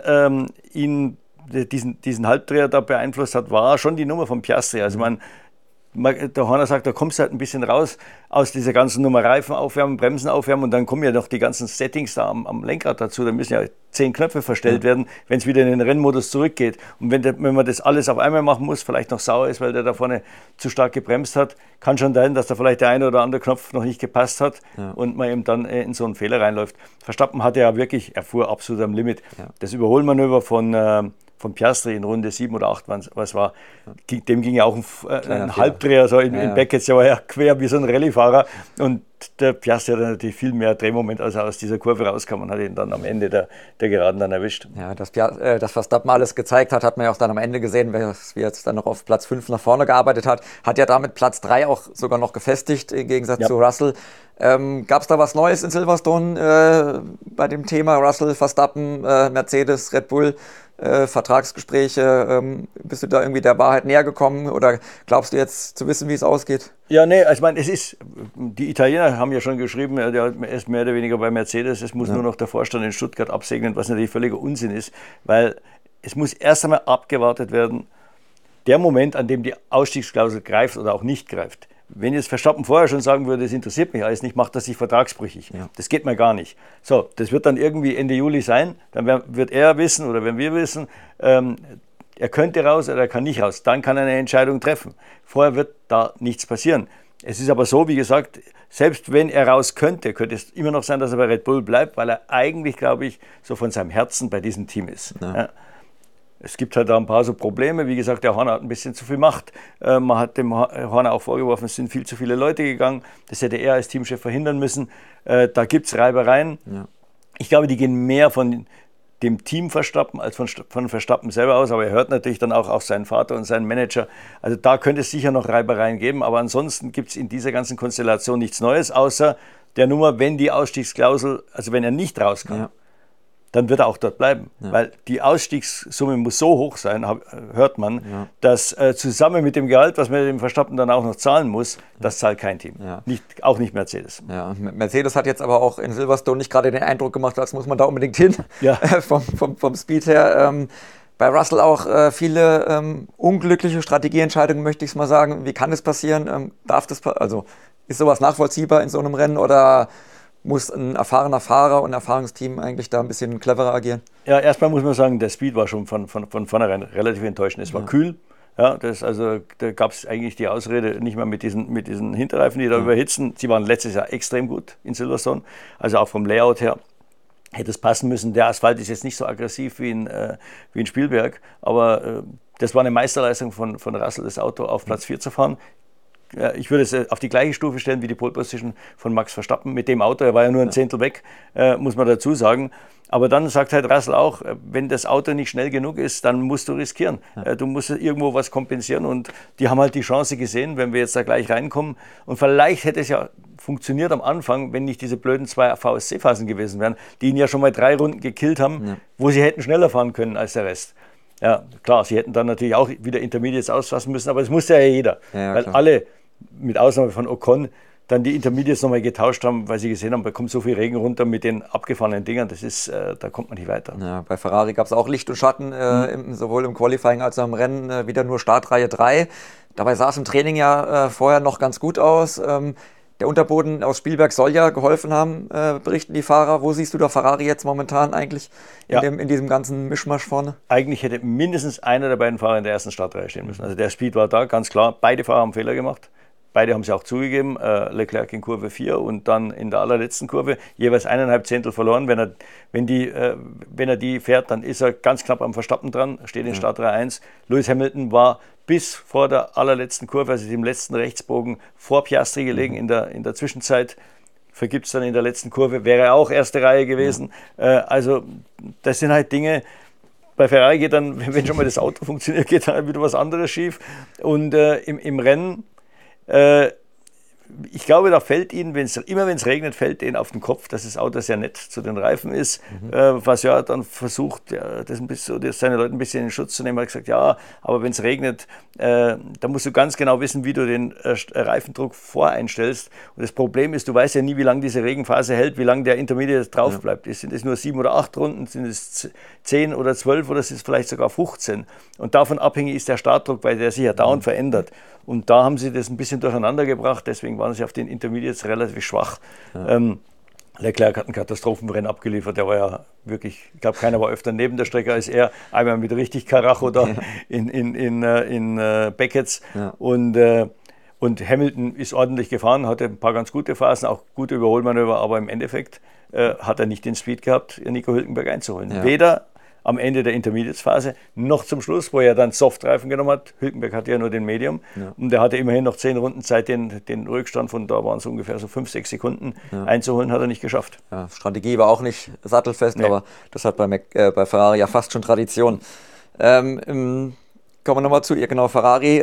diesen Halbdreher da beeinflusst hat, war schon die Nummer von Piastri. Also der Horner sagt, da kommst du halt ein bisschen raus aus dieser ganzen Nummer Reifen aufwärmen, Bremsen aufwärmen und dann kommen ja noch die ganzen Settings da am Lenkrad dazu. Da müssen ja 10 Knöpfe verstellt werden, wenn es wieder in den Rennmodus zurückgeht. Und wenn man das alles auf einmal machen muss, vielleicht noch sauer ist, weil der da vorne zu stark gebremst hat, kann schon sein, dass da vielleicht der eine oder andere Knopf noch nicht gepasst hat und man eben dann in so einen Fehler reinläuft. Verstappen hatte ja wirklich, er fuhr absolut am Limit. Ja. Das Überholmanöver von Piastri in Runde 7 oder 8, was war, dem ging ja auch ein Halbdreher so in Beckett, der war ja quer wie so ein Rallyefahrer und der Piastri hat natürlich viel mehr Drehmoment, als er aus dieser Kurve rauskam und hat ihn dann am Ende der Geraden dann erwischt. Ja, dass Verstappen alles gezeigt hat man ja auch dann am Ende gesehen, wie er jetzt dann noch auf Platz 5 nach vorne gearbeitet hat ja damit Platz 3 auch sogar noch gefestigt, im Gegensatz zu Russell. Gab es da was Neues in Silverstone bei dem Thema Russell, Verstappen, Mercedes, Red Bull? Vertragsgespräche, bist du da irgendwie der Wahrheit näher gekommen oder glaubst du jetzt zu wissen, wie es ausgeht? Ja, nee, also ich meine, die Italiener haben ja schon geschrieben, er ist mehr oder weniger bei Mercedes, es muss nur noch der Vorstand in Stuttgart absegnen, was natürlich völliger Unsinn ist, weil es muss erst einmal abgewartet werden, der Moment, an dem die Ausstiegsklausel greift oder auch nicht greift. Wenn jetzt Verstappen vorher schon sagen würde, das interessiert mich alles nicht, macht das sich vertragsbrüchig. Ja. Das geht mir gar nicht. So, das wird dann irgendwie Ende Juli sein. Dann wird er wissen oder wenn wir wissen, er könnte raus oder er kann nicht raus. Dann kann er eine Entscheidung treffen. Vorher wird da nichts passieren. Es ist aber so, wie gesagt, selbst wenn er raus könnte es immer noch sein, dass er bei Red Bull bleibt, weil er eigentlich, glaube ich, so von seinem Herzen bei diesem Team ist. Ja. Ja. Es gibt halt da ein paar so Probleme. Wie gesagt, der Horner hat ein bisschen zu viel Macht. Man hat dem Horner auch vorgeworfen, es sind viel zu viele Leute gegangen. Das hätte er als Teamchef verhindern müssen. Da gibt es Reibereien. Ja. Ich glaube, die gehen mehr von dem Team Verstappen als von Verstappen selber aus. Aber er hört natürlich dann auch auf seinen Vater und seinen Manager. Also da könnte es sicher noch Reibereien geben. Aber ansonsten gibt es in dieser ganzen Konstellation nichts Neues, außer der Nummer, wenn die Ausstiegsklausel, also wenn er nicht raus kann. Ja. Dann wird er auch dort bleiben. Ja. Weil die Ausstiegssumme muss so hoch sein, hört man, dass zusammen mit dem Gehalt, was man dem Verstappen dann auch noch zahlen muss, das zahlt kein Team. Ja. Auch nicht Mercedes. Ja. Mercedes hat jetzt aber auch in Silverstone nicht gerade den Eindruck gemacht, als muss man da unbedingt hin, vom Speed her. Bei Russell auch viele unglückliche Strategieentscheidungen, möchte ich es mal sagen. Wie kann es passieren? Ist sowas nachvollziehbar in so einem Rennen oder muss ein erfahrener Fahrer und ein Erfahrungsteam eigentlich da ein bisschen cleverer agieren? Ja, erstmal muss man sagen, der Speed war schon von vornherein relativ enttäuschend. Es war kühl. Ja, da gab es eigentlich die Ausrede nicht mehr mit diesen Hinterreifen, die da überhitzen. Sie waren letztes Jahr extrem gut in Silverstone, also auch vom Layout her hätte es passen müssen. Der Asphalt ist jetzt nicht so aggressiv wie in Spielberg, aber das war eine Meisterleistung von Russell, das Auto auf Platz 4 zu fahren. Ich würde es auf die gleiche Stufe stellen wie die Pole Position von Max Verstappen mit dem Auto. Er war ja nur ein Zehntel weg, muss man dazu sagen. Aber dann sagt halt Russell auch, wenn das Auto nicht schnell genug ist, dann musst du riskieren. Du musst irgendwo was kompensieren und die haben halt die Chance gesehen, wenn wir jetzt da gleich reinkommen. Und vielleicht hätte es ja funktioniert am Anfang, wenn nicht diese blöden 2 VSC-Phasen gewesen wären, die ihn ja schon mal 3 Runden gekillt haben, wo sie hätten schneller fahren können als der Rest. Ja, klar, sie hätten dann natürlich auch wieder Intermediates auslassen müssen, aber das musste ja jeder. Weil alle, mit Ausnahme von Ocon, dann die Intermediates nochmal getauscht haben, weil sie gesehen haben, da kommt so viel Regen runter mit den abgefahrenen Dingern, da kommt man nicht weiter. Ja, bei Ferrari gab es auch Licht und Schatten, sowohl im Qualifying als auch im Rennen, wieder nur Startreihe 3. Dabei sah es im Training ja vorher noch ganz gut aus. Der Unterboden aus Spielberg soll ja geholfen haben, berichten die Fahrer. Wo siehst du da Ferrari jetzt momentan eigentlich in diesem ganzen Mischmasch vorne? Eigentlich hätte mindestens einer der beiden Fahrer in der ersten Startreihe stehen müssen. Also der Speed war da, ganz klar. Beide Fahrer haben Fehler gemacht. Beide haben sie auch zugegeben. Leclerc in Kurve 4 und dann in der allerletzten Kurve jeweils 1,5 Zehntel verloren. Wenn er die fährt, dann ist er ganz knapp am Verstappen dran, steht in Startreihe 1. Lewis Hamilton war bis vor der allerletzten Kurve, also dem letzten Rechtsbogen, vor Piastri gelegen. In der Zwischenzeit vergibt es dann in der letzten Kurve, wäre er auch erste Reihe gewesen. Also das sind halt Dinge. Bei Ferrari geht dann, wenn schon mal das Auto funktioniert, geht dann wieder was anderes schief. Und im Rennen, ich glaube, da fällt ihnen, immer wenn es regnet, fällt ihnen auf den Kopf, dass das Auto sehr nett zu den Reifen ist. Was ja dann versucht, seine Leute ein bisschen in Schutz zu nehmen. Er hat gesagt, ja, aber wenn es regnet, da musst du ganz genau wissen, wie du den Reifendruck voreinstellst. Und das Problem ist, du weißt ja nie, wie lange diese Regenphase hält, wie lange der Intermediate drauf bleibt. Sind es nur 7 oder 8 Runden, sind es 10 oder 12 oder sind es vielleicht sogar 15? Und davon abhängig ist der Startdruck, weil der sich ja dauernd verändert. Und da haben sie das ein bisschen durcheinander gebracht, deswegen waren sie auf den Intermediates relativ schwach. Ja. Leclerc hat ein Katastrophenrennen abgeliefert, der war ja wirklich, ich glaube, keiner war öfter neben der Strecke als er, einmal mit richtig Karacho da in Beckett's. Ja. Und Hamilton ist ordentlich gefahren, hatte ein paar ganz gute Phasen, auch gute Überholmanöver, aber im Endeffekt hat er nicht den Speed gehabt, Nico Hülkenberg einzuholen. Ja. Weder am Ende der Intermediates-Phase, noch zum Schluss, wo er dann Softreifen genommen hat. Hülkenberg hatte ja nur den Medium. Ja. Und er hatte immerhin noch 10 Runden Zeit, den Rückstand von, da waren es ungefähr so 5-6 Sekunden einzuholen, hat er nicht geschafft. Ja, Strategie war auch nicht sattelfest, aber das hat bei Ferrari ja fast schon Tradition. Kommen wir nochmal zu ihr, genau, Ferrari.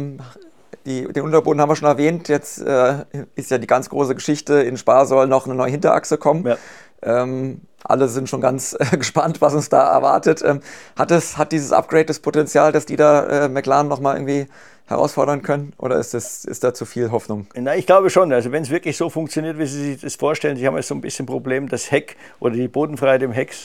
Den Unterboden haben wir schon erwähnt. Jetzt ist ja die ganz große Geschichte, in Spa soll noch eine neue Hinterachse kommen. Ja. Alle sind schon ganz gespannt, was uns da erwartet. Hat dieses Upgrade das Potenzial, dass die da McLaren nochmal irgendwie herausfordern können? Oder ist da zu viel Hoffnung? Na, ich glaube schon. Also wenn es wirklich so funktioniert, wie Sie sich das vorstellen, Sie haben jetzt so ein bisschen Problem, das Heck oder die Bodenfreiheit im Heck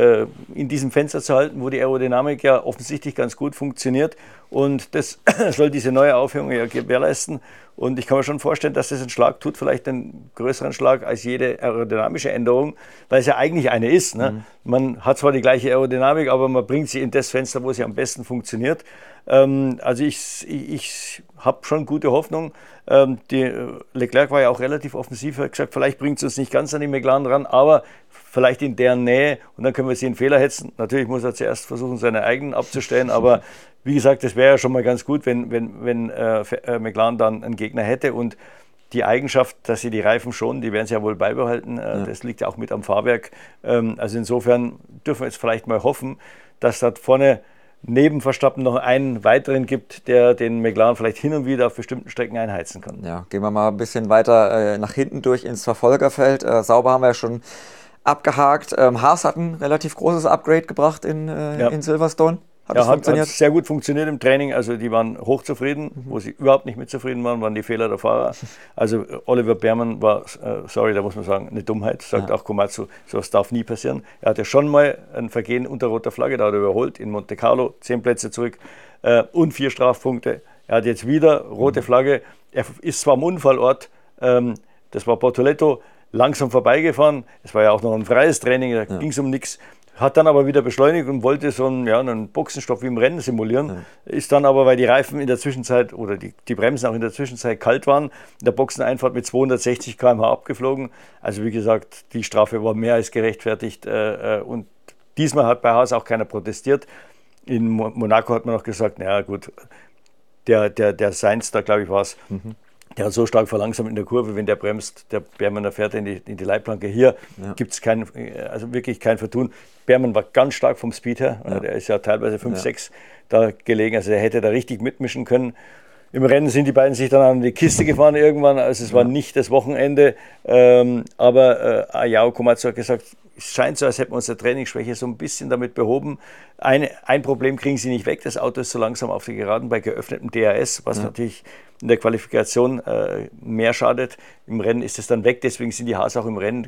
in diesem Fenster zu halten, wo die Aerodynamik ja offensichtlich ganz gut funktioniert. Und das soll diese neue Aufhängung ja gewährleisten. Und ich kann mir schon vorstellen, dass das einen Schlag tut, vielleicht einen größeren Schlag als jede aerodynamische Änderung, weil es ja eigentlich eine ist. Ne? Man hat zwar die gleiche Aerodynamik, aber man bringt sie in das Fenster, wo sie am besten funktioniert. Also ich habe schon gute Hoffnung. Leclerc war ja auch relativ offensiv, er hat gesagt, vielleicht bringt es uns nicht ganz an die McLaren ran, aber vielleicht in deren Nähe und dann können wir sie in Fehler hetzen. Natürlich muss er zuerst versuchen, seine eigenen abzustellen, aber wie gesagt, das wäre ja schon mal ganz gut, wenn McLaren dann einen Gegner hätte und die Eigenschaft, dass sie die Reifen schonen, die werden sie ja wohl beibehalten. Das liegt ja auch mit am Fahrwerk. Also insofern dürfen wir jetzt vielleicht mal hoffen, dass da vorne neben Verstappen noch einen weiteren gibt, der den McLaren vielleicht hin und wieder auf bestimmten Strecken einheizen kann. Ja, gehen wir mal ein bisschen weiter nach hinten durch ins Verfolgerfeld. Sauber haben wir ja schon abgehakt. Haas hat ein relativ großes Upgrade gebracht in Silverstone. Hat sehr gut funktioniert im Training, also die waren hochzufrieden, wo sie überhaupt nicht mit zufrieden waren die Fehler der Fahrer. Also Oliver Behrmann war, da muss man sagen, eine Dummheit, sagt auch Komatsu, sowas darf nie passieren. Er hatte schon mal ein Vergehen unter roter Flagge, da hat er überholt in Monte Carlo, 10 Plätze zurück und 4 Strafpunkte. Er hat jetzt wieder rote Flagge, er ist zwar am Unfallort, das war Bortoleto, langsam vorbeigefahren, es war ja auch noch ein freies Training, da ging es um nichts. Hat dann aber wieder beschleunigt und wollte so einen Boxenstopp wie im Rennen simulieren. Ist dann aber, weil die Reifen in der Zwischenzeit oder die Bremsen auch in der Zwischenzeit kalt waren, in der Boxeneinfahrt mit 260 km/h abgeflogen. Also wie gesagt, die Strafe war mehr als gerechtfertigt. Und diesmal hat bei Haas auch keiner protestiert. In Monaco hat man noch gesagt, naja gut, der Sainz, da glaube ich war es, der hat so stark verlangsamt in der Kurve, wenn der bremst, der Behrmann fährt in die Leitplanke. Hier gibt es wirklich kein Vertun. Behrmann war ganz stark vom Speed her, der ist ja teilweise 5, 6 da gelegen, also der hätte da richtig mitmischen können. Im Rennen sind die beiden sich dann an die Kiste gefahren irgendwann, also es war nicht das Wochenende, aber Ayao Komatsu hat gesagt, es scheint so, als hätten wir unsere Trainingsschwäche so ein bisschen damit behoben. Ein Problem kriegen sie nicht weg, das Auto ist so langsam auf die Geraden bei geöffnetem DRS, was natürlich in der Qualifikation mehr schadet. Im Rennen ist es dann weg, deswegen sind die Haas auch im Rennen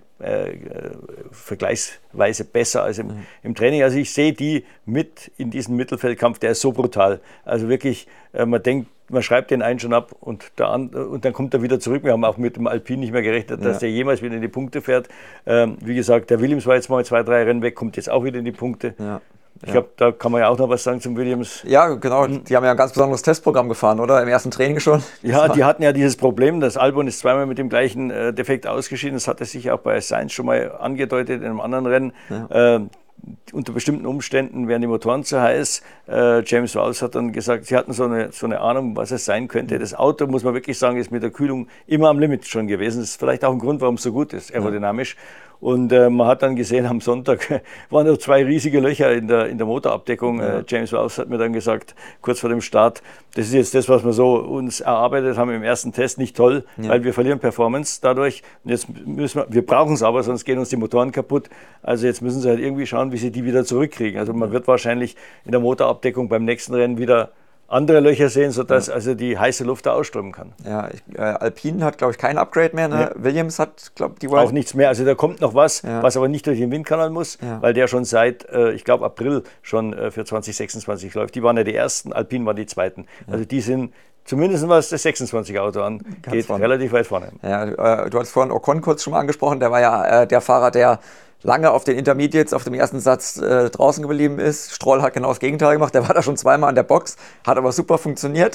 vergleichsweise besser als im Training. Also ich sehe die mit in diesem Mittelfeldkampf, der ist so brutal. Also wirklich, man denkt, man schreibt den einen schon ab und dann kommt er wieder zurück. Wir haben auch mit dem Alpine nicht mehr gerechnet, dass der jemals wieder in die Punkte fährt. Wie gesagt, der Williams war jetzt mal 2, 3 Rennen weg, kommt jetzt auch wieder in die Punkte. Ja. Ich glaube, da kann man ja auch noch was sagen zum Williams. Ja, genau. Die haben ja ein ganz besonderes Testprogramm gefahren, oder? Im ersten Training schon. Ja, die hatten ja dieses Problem, das Albon ist zweimal mit dem gleichen Defekt ausgeschieden. Das hatte sich auch bei Sainz schon mal angedeutet in einem anderen Rennen. Ja. Unter bestimmten Umständen wären die Motoren zu heiß. James Vowles hat dann gesagt, sie hatten so eine Ahnung, was es sein könnte. Das Auto, muss man wirklich sagen, ist mit der Kühlung immer am Limit schon gewesen. Das ist vielleicht auch ein Grund, warum es so gut ist, aerodynamisch. Und man hat dann gesehen, am Sonntag waren noch 2 riesige Löcher in der Motorabdeckung. Ja. James Vowles hat mir dann gesagt, kurz vor dem Start, das ist jetzt das, was wir so uns erarbeitet haben im ersten Test, nicht toll, weil wir verlieren Performance dadurch. Und jetzt wir brauchen es aber, sonst gehen uns die Motoren kaputt. Also jetzt müssen sie halt irgendwie schauen, wie sie die wieder zurückkriegen. Also man wird wahrscheinlich in der Motorabdeckung beim nächsten Rennen wieder andere Löcher sehen, sodass also die heiße Luft da ausströmen kann. Ja, Alpine hat, glaube ich, kein Upgrade mehr. Ne? Ja. Williams hat, glaube ich, auch nichts mehr. Also da kommt noch was, was aber nicht durch den Windkanal muss, weil der schon seit, ich glaube, April schon für 2026 läuft. Die waren ja die ersten, Alpine waren die zweiten. Also die sind zumindest was das 26-Auto angeht, relativ weit vorne. Ja, du hast vorhin Ocon kurz schon mal angesprochen. Der war ja der Fahrer, der lange auf den Intermediates, auf dem ersten Satz draußen geblieben ist. Stroll hat genau das Gegenteil gemacht. Der war da schon zweimal an der Box, hat aber super funktioniert.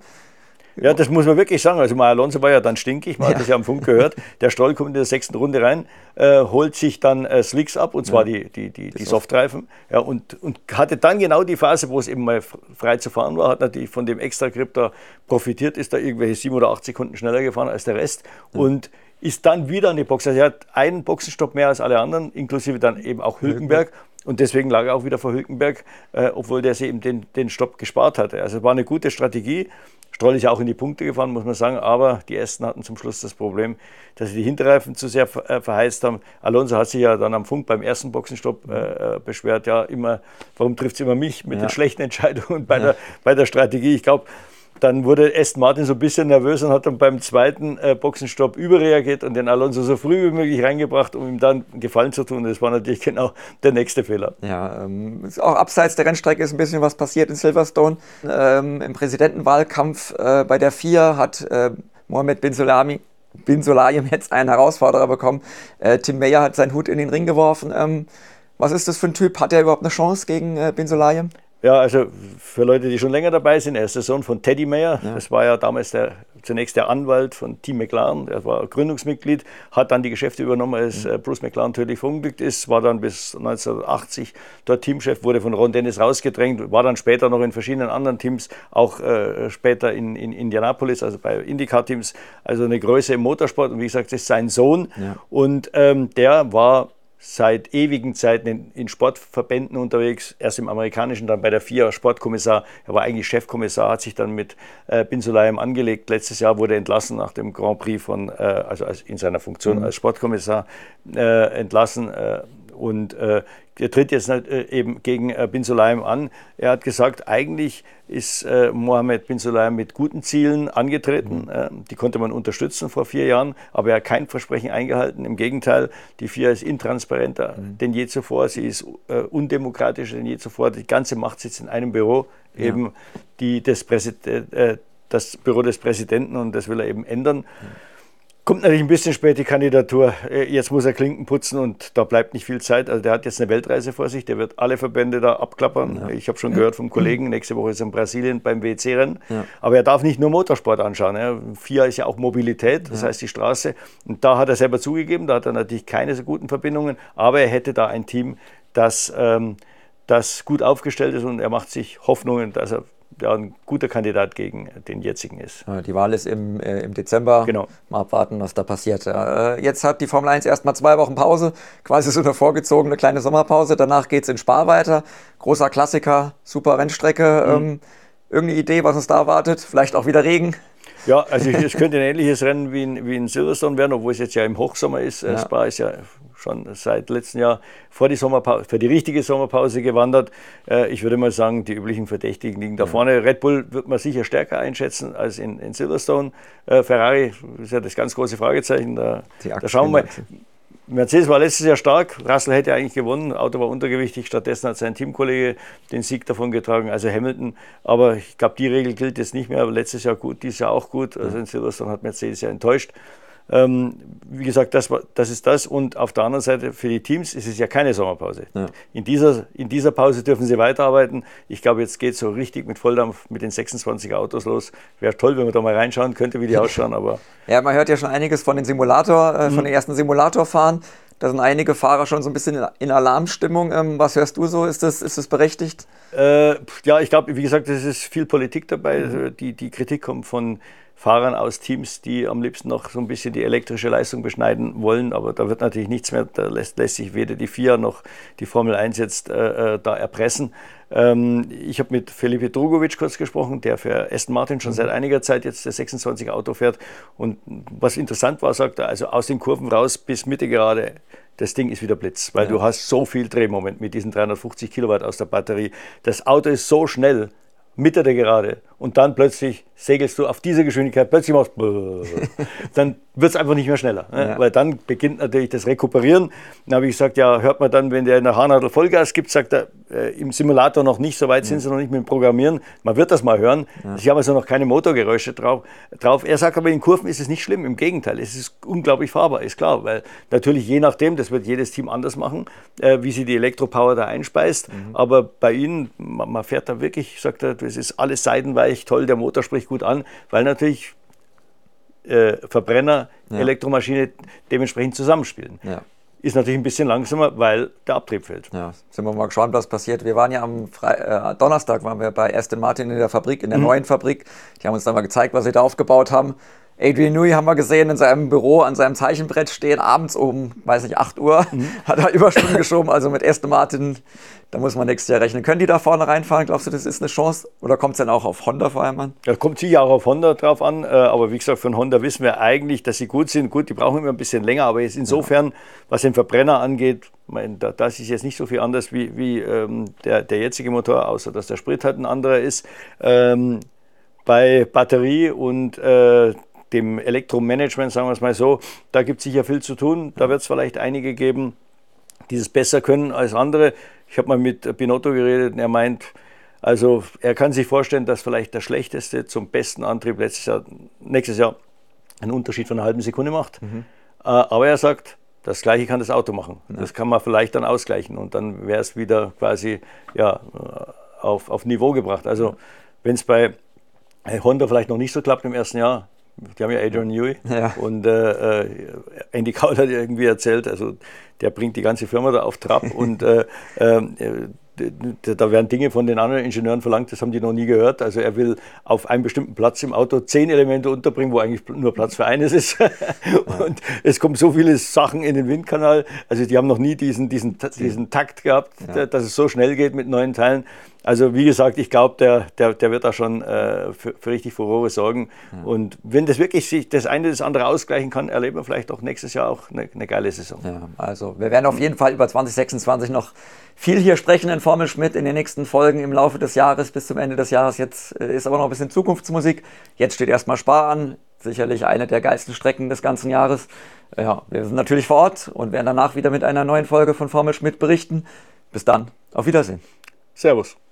Ja, das muss man wirklich sagen. Also Alonso war ja dann stinkig, man hat das ja am Funk gehört. Der Stroll kommt in der 6. Runde rein, holt sich dann Slicks ab, und zwar die Softreifen. Ja, und hatte dann genau die Phase, wo es eben mal frei zu fahren war, hat natürlich von dem Extra-Grip da profitiert, ist da irgendwelche 7 oder 8 Sekunden schneller gefahren als der Rest. Und ist dann wieder an die Box. Also er hat einen Boxenstopp mehr als alle anderen, inklusive dann eben auch Hülkenberg. Und deswegen lag er auch wieder vor Hülkenberg, obwohl der sich eben den Stopp gespart hatte. Also es war eine gute Strategie. Stroll ist ja auch in die Punkte gefahren, muss man sagen. Aber die Aston hatten zum Schluss das Problem, dass sie die Hinterreifen zu sehr verheizt haben. Alonso hat sich ja dann am Funk beim ersten Boxenstopp beschwert. Ja, warum trifft es immer mich mit den schlechten Entscheidungen bei der Strategie? Ich glaube, dann wurde Aston Martin so ein bisschen nervös und hat dann beim zweiten Boxenstopp überreagiert und den Alonso so früh wie möglich reingebracht, um ihm dann einen Gefallen zu tun. Das war natürlich genau der nächste Fehler. Ja, auch abseits der Rennstrecke ist ein bisschen was passiert in Silverstone. Im Präsidentenwahlkampf bei der FIA hat Mohammed bin Sulayem jetzt einen Herausforderer bekommen. Tim Mayer hat seinen Hut in den Ring geworfen. Was ist das für ein Typ? Hat er überhaupt eine Chance gegen bin Sulayem? Ja, also für Leute, die schon länger dabei sind, er ist der Sohn von Teddy Mayer. Ja. Das war ja damals zunächst der Anwalt von Team McLaren. Er war Gründungsmitglied, hat dann die Geschäfte übernommen, als Bruce McLaren tödlich verunglückt ist, war dann bis 1980 dort Teamchef, wurde von Ron Dennis rausgedrängt, war dann später noch in verschiedenen anderen Teams, auch später in Indianapolis, also bei IndyCar-Teams, also eine Größe im Motorsport. Und wie gesagt, das ist sein Sohn. Ja. Und der war seit ewigen Zeiten in Sportverbänden unterwegs, erst im amerikanischen, dann bei der FIA Sportkommissar. Er war eigentlich Chefkommissar, hat sich dann mit bin Sulayem angelegt. Letztes Jahr wurde er entlassen nach dem Grand Prix also in seiner Funktion als Sportkommissar entlassen. Und er tritt jetzt eben gegen bin Sulayem an. Er hat gesagt, eigentlich ist Mohammed bin Sulayem mit guten Zielen angetreten. Die konnte man unterstützen vor 4 Jahren, aber er hat kein Versprechen eingehalten. Im Gegenteil, die FIA ist intransparenter denn je zuvor. Sie ist undemokratischer denn je zuvor. Die ganze Macht sitzt in einem Büro, eben das Büro des Präsidenten, und das will er eben ändern. Kommt natürlich ein bisschen spät die Kandidatur. Jetzt muss er Klinken putzen und da bleibt nicht viel Zeit. Also der hat jetzt eine Weltreise vor sich, der wird alle Verbände da abklappern. Ja. Ich habe schon gehört vom Kollegen, nächste Woche ist er in Brasilien beim WEC-Rennen. Ja. Aber er darf nicht nur Motorsport anschauen. Ja. FIA ist ja auch Mobilität, das heißt die Straße. Und da hat er selber zugegeben, da hat er natürlich keine so guten Verbindungen, aber er hätte da ein Team, das gut aufgestellt ist, und er macht sich Hoffnungen, dass er ein guter Kandidat gegen den jetzigen ist. Die Wahl ist im Dezember. Genau. Mal abwarten, was da passiert. Jetzt hat die Formel 1 erstmal 2 Wochen Pause, quasi so eine vorgezogene kleine Sommerpause. Danach geht es in Spa weiter. Großer Klassiker, super Rennstrecke. Irgendeine Idee, was uns da erwartet? Vielleicht auch wieder Regen? Ja, also es könnte ein ähnliches Rennen wie in Silverstone werden, obwohl es jetzt ja im Hochsommer ist. Ja. Spa ist ja schon seit letztem Jahr für die richtige Sommerpause gewandert. Ich würde mal sagen, die üblichen Verdächtigen liegen da vorne. Red Bull wird man sicher stärker einschätzen als in Silverstone. Ferrari ist ja das ganz große Fragezeichen. Da schauen wir mal. Mercedes war letztes Jahr stark, Russell hätte eigentlich gewonnen, Auto war untergewichtig, stattdessen hat sein Teamkollege den Sieg davon getragen, also Hamilton. Aber ich glaube, die Regel gilt jetzt nicht mehr, aber letztes Jahr gut, dieses Jahr auch gut. Also in Silverstone hat Mercedes ja enttäuscht. Wie gesagt, das ist das. Und auf der anderen Seite, für die Teams ist es ja keine Sommerpause. Ja. In dieser Pause dürfen sie weiterarbeiten. Ich glaube, jetzt geht es so richtig mit Volldampf mit den 26 Autos los. Wäre toll, wenn man da mal reinschauen könnte, wie die ausschauen. Aber ja, man hört ja schon einiges von den von den ersten Simulatorfahren. Da sind einige Fahrer schon so ein bisschen in Alarmstimmung. Was hörst du so? Ist das berechtigt? Ja, ich glaube, wie gesagt, es ist viel Politik dabei. Die Kritik kommt von Fahrern aus Teams, die am liebsten noch so ein bisschen die elektrische Leistung beschneiden wollen, aber da wird natürlich nichts mehr, da lässt sich weder die FIA noch die Formel 1 jetzt da erpressen. Ich habe mit Felipe Drugovich kurz gesprochen, der für Aston Martin schon seit einiger Zeit jetzt das 26 Auto fährt, und was interessant war, sagt er, also aus den Kurven raus bis Mitte gerade, das Ding ist wieder Blitz, weil du hast so viel Drehmoment mit diesen 350 Kilowatt aus der Batterie. Das Auto ist so schnell, Mitte der Gerade, und dann plötzlich segelst du auf diese Geschwindigkeit, plötzlich machst du, dann wird es einfach nicht mehr schneller, ne? Weil dann beginnt natürlich das Rekuperieren. Dann habe ich gesagt, ja, hört man dann, wenn der in der Haarnadel Vollgas gibt, sagt er, im Simulator noch nicht, so weit sind sie noch nicht mit dem Programmieren, man wird das mal hören. Sie haben also noch keine Motorgeräusche drauf. Er sagt aber, in Kurven ist es nicht schlimm, im Gegenteil, es ist unglaublich fahrbar, ist klar, weil natürlich je nachdem, das wird jedes Team anders machen, wie sie die Elektropower da einspeist, aber bei ihnen, man fährt da wirklich, sagt er, das ist alles seidenweich, toll, der Motor spricht gut an, weil natürlich Verbrenner, Elektromaschine dementsprechend zusammenspielen. Ja. Ist natürlich ein bisschen langsamer, weil der Abtrieb fehlt. Ja, sind wir mal gespannt, was passiert. Wir waren ja am Donnerstag waren wir bei Aston Martin in der Fabrik, in der neuen Fabrik. Die haben uns dann mal gezeigt, was sie da aufgebaut haben. Adrian Newey haben wir gesehen, in seinem Büro an seinem Zeichenbrett stehen, abends um, 8 Uhr, hat er Überstunden geschoben, also mit Aston Martin, da muss man nächstes Jahr rechnen. Können die da vorne reinfahren? Glaubst du, das ist eine Chance? Oder kommt es dann auch auf Honda vor allem an? Ja, kommt sicher auch auf Honda drauf an, aber wie gesagt, von Honda wissen wir eigentlich, dass sie gut sind. Gut, die brauchen immer ein bisschen länger, aber jetzt insofern, was den Verbrenner angeht, das ist jetzt nicht so viel anders wie der jetzige Motor, außer dass der Sprit halt ein anderer ist. Bei Batterie und dem Elektromanagement, sagen wir es mal so, da gibt es sicher viel zu tun. Da wird es vielleicht einige geben, die es besser können als andere. Ich habe mal mit Binotto geredet und er meint, also er kann sich vorstellen, dass vielleicht der schlechteste zum besten Antrieb nächstes Jahr einen Unterschied von einer halben Sekunde macht. Aber er sagt, das Gleiche kann das Auto machen. Das kann man vielleicht dann ausgleichen und dann wäre es wieder quasi auf Niveau gebracht. Also wenn es bei Honda vielleicht noch nicht so klappt im ersten Jahr, die haben ja Adrian Newey und Andy Cowell hat irgendwie erzählt, also der bringt die ganze Firma da auf Trab und da werden Dinge von den anderen Ingenieuren verlangt, das haben die noch nie gehört. Also er will auf einem bestimmten Platz im Auto 10 Elemente unterbringen, wo eigentlich nur Platz für eines ist. Und es kommen so viele Sachen in den Windkanal. Also die haben noch nie diesen Takt gehabt, dass es so schnell geht mit neuen Teilen. Also wie gesagt, ich glaube, der wird da schon für richtig Furore sorgen. Und wenn das wirklich sich das eine das andere ausgleichen kann, erleben wir vielleicht auch nächstes Jahr auch eine geile Saison. Ja, also wir werden auf jeden Fall über 2026 noch viel hier sprechen in Formel Schmidt in den nächsten Folgen im Laufe des Jahres bis zum Ende des Jahres. Jetzt ist aber noch ein bisschen Zukunftsmusik. Jetzt steht erstmal Spa an. Sicherlich eine der geilsten Strecken des ganzen Jahres. Ja, wir sind natürlich vor Ort und werden danach wieder mit einer neuen Folge von Formel Schmidt berichten. Bis dann. Auf Wiedersehen. Servus.